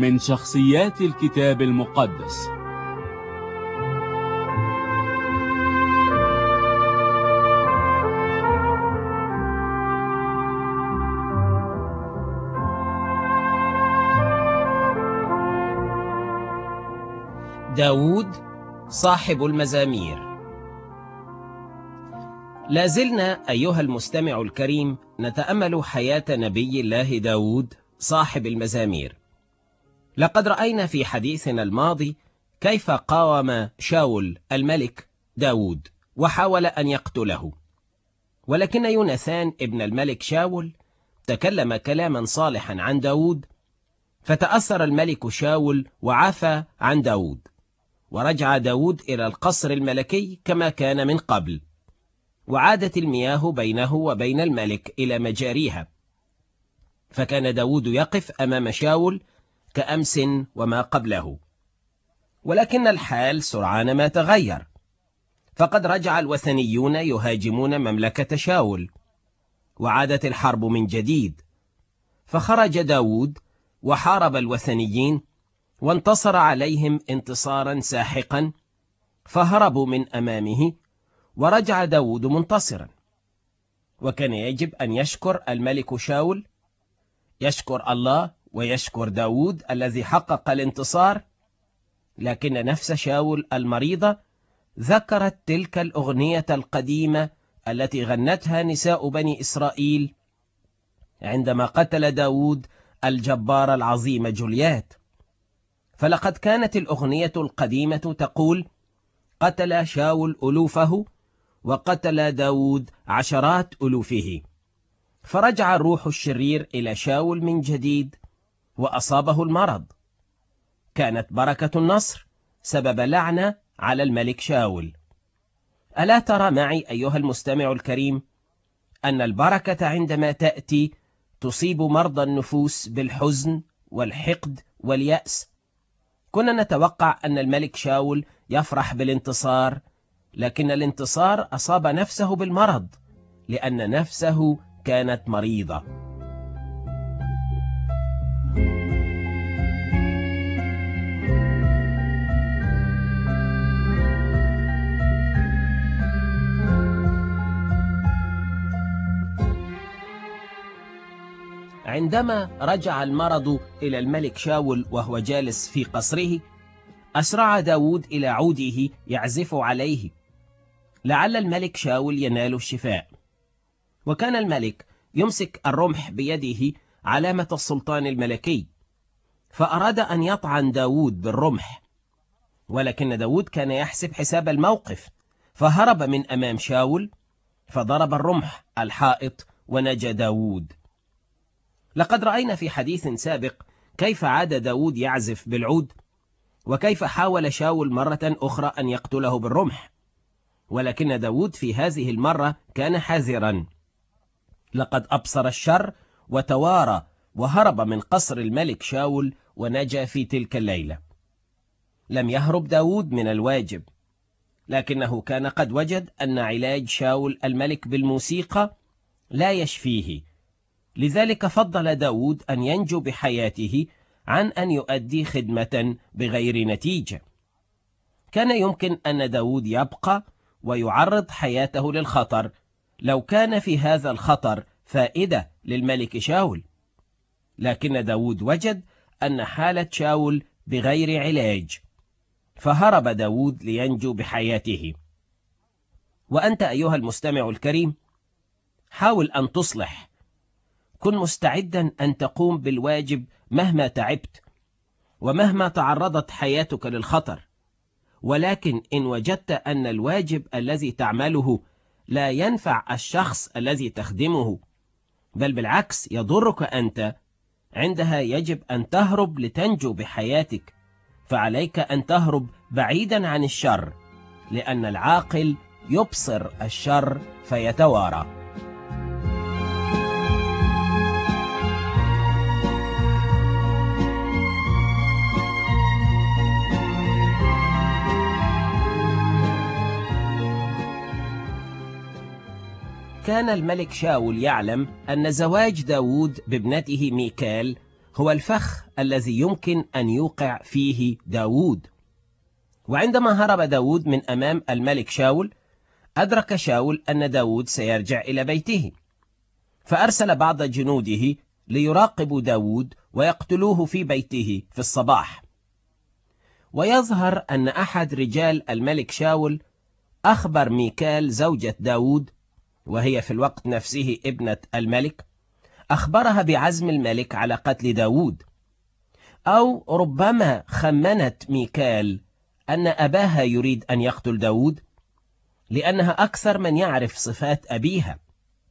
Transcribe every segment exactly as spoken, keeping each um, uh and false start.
من شخصيات الكتاب المقدس. داود صاحب المزامير. لازلنا أيها المستمع الكريم نتأمل حياة نبي الله داود صاحب المزامير. لقد رأينا في حديثنا الماضي كيف قاوم شاول الملك داود وحاول أن يقتله، ولكن يوناثان ابن الملك شاول تكلم كلاما صالحا عن داود، فتأثر الملك شاول وعفى عن داود، ورجع داود إلى القصر الملكي كما كان من قبل، وعادت المياه بينه وبين الملك إلى مجاريها، فكان داود يقف أمام شاول كأمس وما قبله. ولكن الحال سرعان ما تغير، فقد رجع الوثنيون يهاجمون مملكة شاول، وعادت الحرب من جديد، فخرج داود وحارب الوثنيين وانتصر عليهم انتصارا ساحقا، فهربوا من أمامه ورجع داود منتصرا. وكان يجب أن يشكر الملك شاول، يشكر الله ويشكر داود الذي حقق الانتصار، لكن نفس شاول المريضة ذكرت تلك الأغنية القديمة التي غنتها نساء بني إسرائيل عندما قتل داود الجبار العظيم جوليات. فلقد كانت الأغنية القديمة تقول: قتل شاول ألوفه وقتل داود عشرات ألوفه. فرجع الروح الشرير إلى شاول من جديد وأصابه المرض. كانت بركة النصر سبب لعنة على الملك شاول. ألا ترى معي أيها المستمع الكريم أن البركة عندما تأتي تصيب مرضى النفوس بالحزن والحقد واليأس؟ كنا نتوقع أن الملك شاول يفرح بالانتصار، لكن الانتصار أصاب نفسه بالمرض لأن نفسه كانت مريضة. عندما رجع المرض إلى الملك شاول وهو جالس في قصره، أسرع داود إلى عوده يعزف عليه لعل الملك شاول ينال الشفاء. وكان الملك يمسك الرمح بيده علامة السلطان الملكي، فأراد أن يطعن داود بالرمح، ولكن داود كان يحسب حساب الموقف، فهرب من أمام شاول فضرب الرمح الحائط ونجا داود. لقد رأينا في حديث سابق كيف عاد داود يعزف بالعود، وكيف حاول شاول مرة أخرى أن يقتله بالرمح، ولكن داود في هذه المرة كان حذرا. لقد أبصر الشر وتوارى وهرب من قصر الملك شاول ونجا في تلك الليلة. لم يهرب داود من الواجب، لكنه كان قد وجد أن علاج شاول الملك بالموسيقى لا يشفيه، لذلك فضل داود أن ينجو بحياته عن أن يؤدي خدمة بغير نتيجة. كان يمكن أن داود يبقى ويعرض حياته للخطر لو كان في هذا الخطر فائدة للملك شاول، لكن داود وجد أن حالة شاول بغير علاج، فهرب داود لينجو بحياته. وأنت أيها المستمع الكريم حاول أن تصلح، كن مستعدا أن تقوم بالواجب مهما تعبت ومهما تعرضت حياتك للخطر، ولكن إن وجدت أن الواجب الذي تعمله لا ينفع الشخص الذي تخدمه، بل بالعكس يضرك أنت، عندها يجب أن تهرب لتنجو بحياتك. فعليك أن تهرب بعيدا عن الشر، لأن العاقل يبصر الشر فيتوارى. كان الملك شاول يعلم أن زواج داود بابنته ميكال هو الفخ الذي يمكن أن يوقع فيه داود. وعندما هرب داود من أمام الملك شاول، أدرك شاول أن داود سيرجع إلى بيته، فأرسل بعض جنوده ليراقبوا داود ويقتلوه في بيته في الصباح. ويظهر أن أحد رجال الملك شاول أخبر ميكال زوجة داود، وهي في الوقت نفسه ابنة الملك، أخبرها بعزم الملك على قتل داود. أو ربما خمنت ميكال أن أباها يريد أن يقتل داود، لأنها أكثر من يعرف صفات أبيها.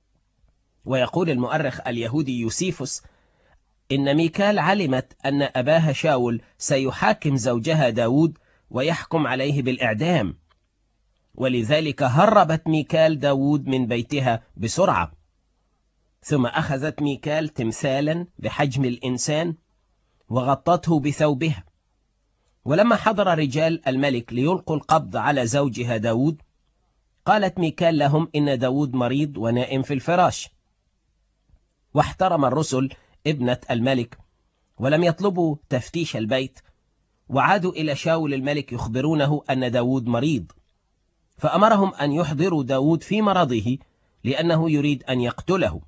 ويقول المؤرخ اليهودي يوسيفوس إن ميكال علمت أن أباها شاول سيحاكم زوجها داود ويحكم عليه بالإعدام، ولذلك هربت ميكال داود من بيتها بسرعة. ثم أخذت ميكال تمثالا بحجم الإنسان وغطته بثوبها. ولما حضر رجال الملك ليلقوا القبض على زوجها داود، قالت ميكال لهم إن داود مريض ونائم في الفراش. واحترم الرسل ابنة الملك ولم يطلبوا تفتيش البيت، وعادوا إلى شاول الملك يخبرونه أن داود مريض، فأمرهم أن يحضروا داود في مرضه لأنه يريد أن يقتله.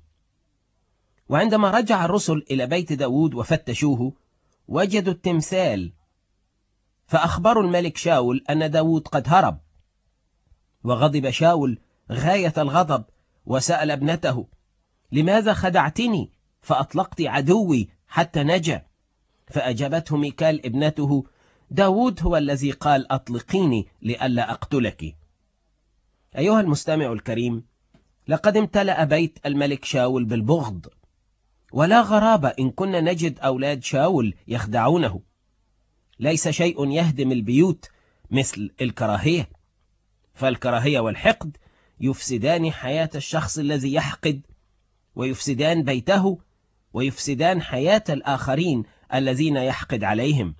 وعندما رجع الرسل إلى بيت داود وفتشوه، وجدوا التمثال، فأخبروا الملك شاول أن داود قد هرب. وغضب شاول غاية الغضب وسأل ابنته: لماذا خدعتني فأطلقت عدوي حتى نجا؟ فأجابته ميكال ابنته: داود هو الذي قال أطلقيني لئلا أقتلك. أيها المستمع الكريم، لقد امتلأ بيت الملك شاول بالبغض، ولا غرابة إن كنا نجد أولاد شاول يخدعونه. ليس شيء يهدم البيوت مثل الكراهية، فالكراهية والحقد يفسدان حياة الشخص الذي يحقد، ويفسدان بيته، ويفسدان حياة الآخرين الذين يحقد عليهم.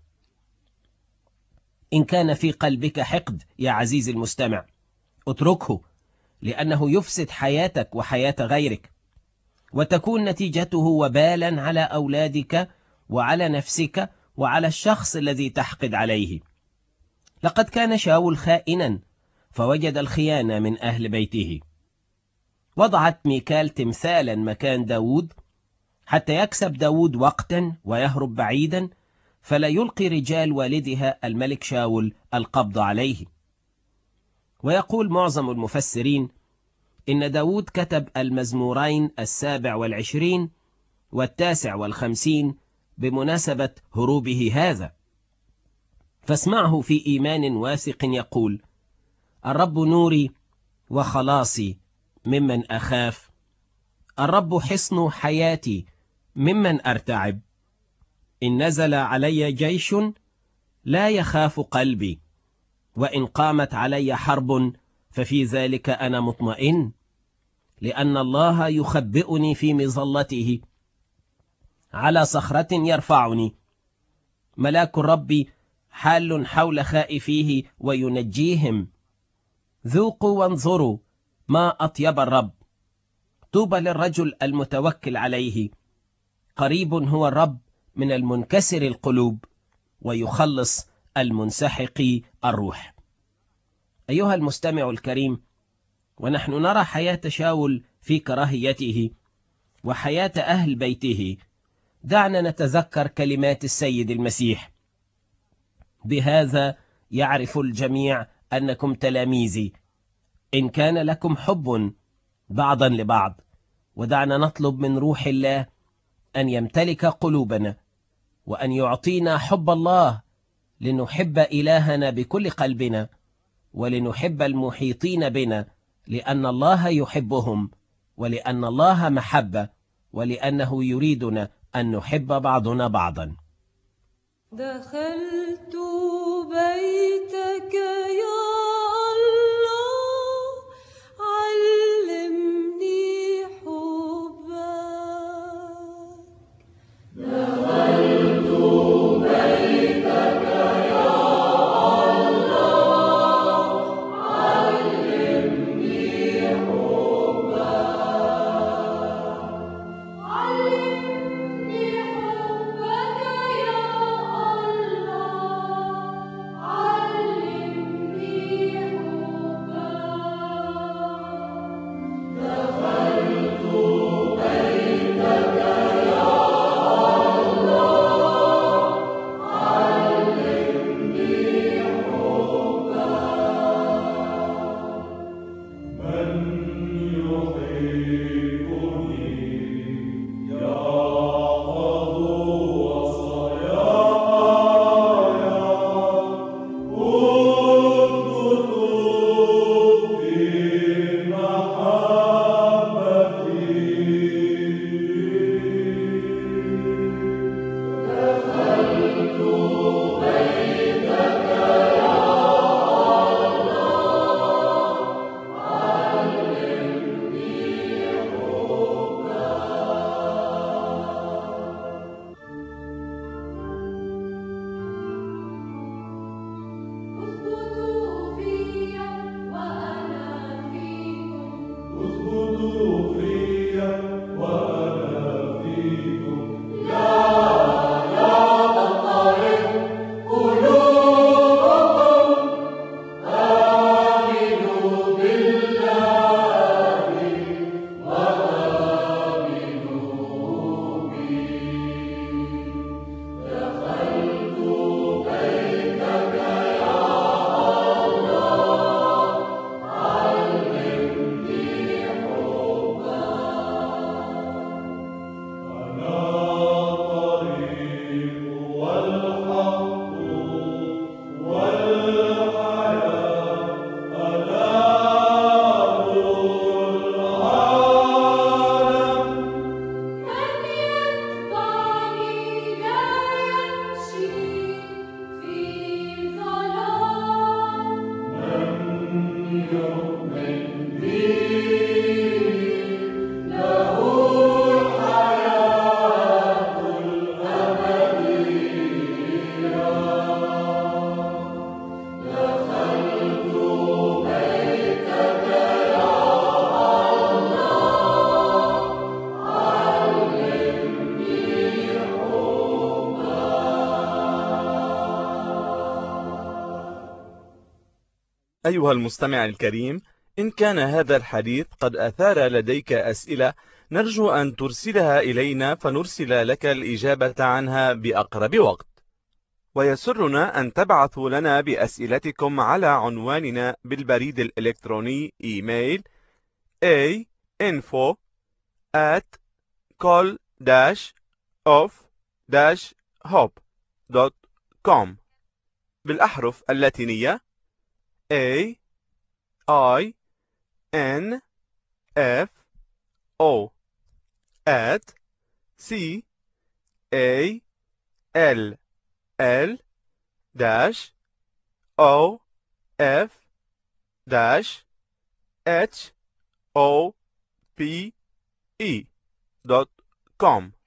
إن كان في قلبك حقد يا عزيزي المستمع، اتركه، لأنه يفسد حياتك وحياة غيرك، وتكون نتيجته وبالا على أولادك وعلى نفسك وعلى الشخص الذي تحقد عليه. لقد كان شاول خائنا، فوجد الخيانة من أهل بيته. وضعت ميكال تمثالا مكان داود حتى يكسب داود وقتا ويهرب بعيدا، فلا يلقي رجال والدها الملك شاول القبض عليه. ويقول معظم المفسرين إن داود كتب المزمورين السابع والعشرين والتاسع والخمسين بمناسبة هروبه هذا. فاسمعه في إيمان واثق يقول: الرب نوري وخلاصي ممن أخاف، الرب حصن حياتي ممن أرتعب. إن نزل علي جيش لا يخاف قلبي، وإن قامت علي حرب ففي ذلك أنا مطمئن، لأن الله يخبئني في مظلته، على صخرة يرفعني. ملاك الرب حال حول خائفيه وينجيهم. ذوقوا وانظروا ما أطيب الرب، طوبى للرجل المتوكل عليه. قريب هو الرب من المنكسر القلوب، ويخلص المنسحق الروح. أيها المستمع الكريم، ونحن نرى حياة شاول في كراهيته وحياة أهل بيته، دعنا نتذكر كلمات السيد المسيح: بهذا يعرف الجميع أنكم تلاميذي، إن كان لكم حب بعضا لبعض. ودعنا نطلب من روح الله أن يمتلك قلوبنا، وأن يعطينا حب الله، لنحب إلهنا بكل قلبنا، ولنحب المحيطين بنا، لأن الله يحبهم، ولأن الله محبة، ولأنه يريدنا أن نحب بعضنا بعضا. دخلت بيتك يا الله، علمني حبك. دخلت بيتك يا الله، علمني حبك. علمني حبك أيها المستمع الكريم، إن كان هذا الحديث قد أثار لديك أسئلة نرجو أن ترسلها إلينا فنرسل لك الإجابة عنها بأقرب وقت. ويسرنا أن تبعثوا لنا بأسئلتكم على عنواننا بالبريد الإلكتروني إيميل a info at col dash of dash hope دوت كوم بالأحرف اللاتينية A I N F O at C A L L dash O F dash H O P E دوت كوم.